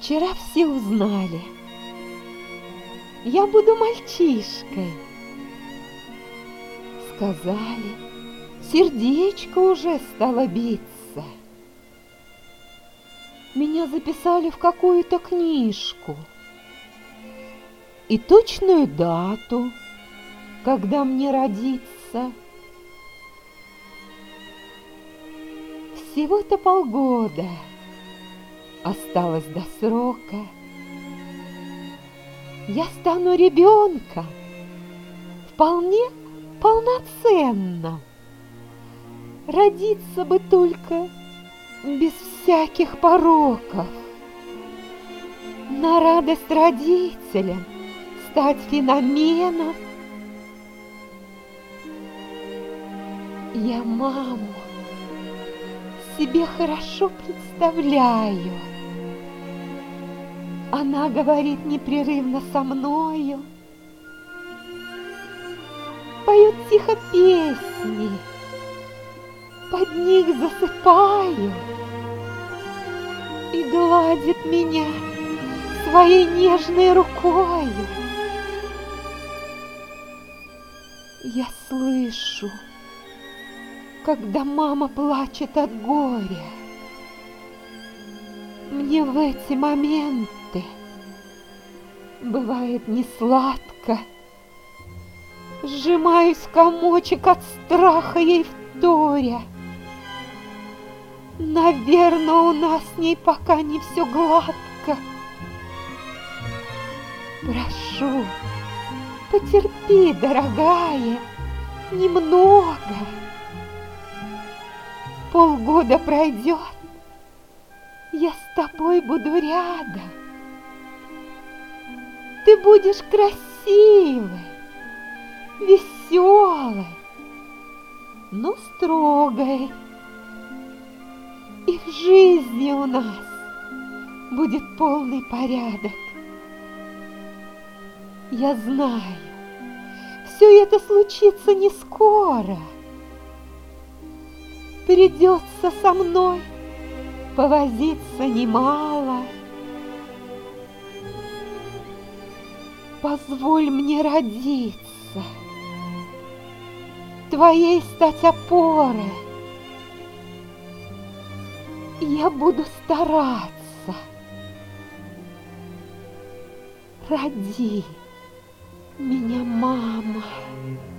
Вчера все узнали. Я буду мальчишкой. Сказали, сердечко уже стало биться. Меня записали в какую-то книжку. И точную дату, когда мне родиться. Всего-то полгода осталось до срока. Я стану ребенком, вполне полноценным. Родиться бы только без всяких пороков. На радость родителям стать феноменом. Я маму себе хорошо представляю. Она говорит непрерывно со мною, поет тихо песни, под них засыпаю и гладит меня своей нежной рукою. Я слышу, когда мама плачет от горя. Мне в эти моменты бывает несладко. Сжимаюсь в комочек от страха ей вторя. Наверное, у нас с ней пока не все гладко. Прошу, потерпи, дорогая, немного. Полгода пройдет, я с тобой буду рядом. Ты будешь красивой, веселой, но строгой. И в жизни у нас будет полный порядок. Я знаю, все это случится не скоро. Придется со мной повозиться немало. Позволь мне родиться, твоей стать опорой. Я буду стараться. Роди меня, мама.